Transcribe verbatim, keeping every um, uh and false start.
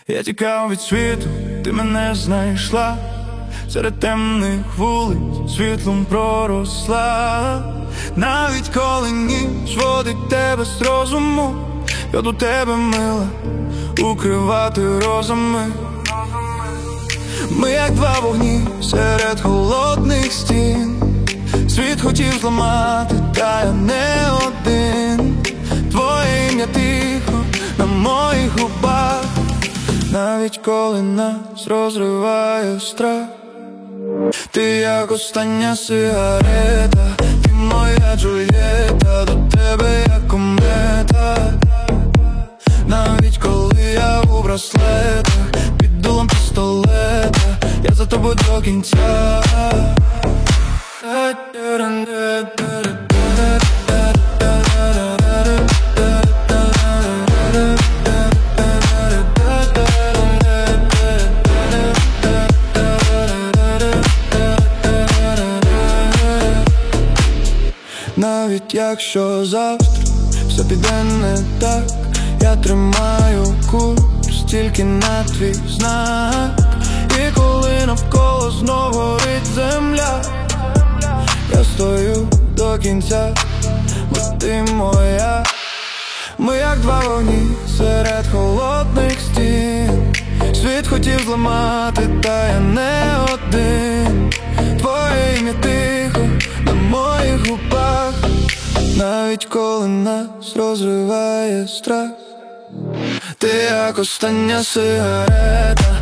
Я тікав від світу, ти мене знайшла. Серед темних вулиць світлом проросла. Навіть коли ніч водить тебе з розуму, я до тебе мила, укривати розами. Ми як два вогні серед холодних стін. Світ хотів зламати, та я не один. Твоє ім'я тихо на моїх губах, навіть коли нас розриває страх. Ти як остання сигарета, ти моя Джульєта, до тебе як комета. Навіть коли я у браслетах, під дулом пістолета, я за тобою до кінця. Навіть якщо завтра все піде не так, я тримаю курс тільки на твій знак. І коли навколо знову горить земля, я стою до кінця, бо ти моя. Ми як два вогні серед холодних стін. Світ хотів зламати, та я не один. Твоє ім'я тихо на моїх губах, навіть коли нас розриває страх. Ти як остання сигарета,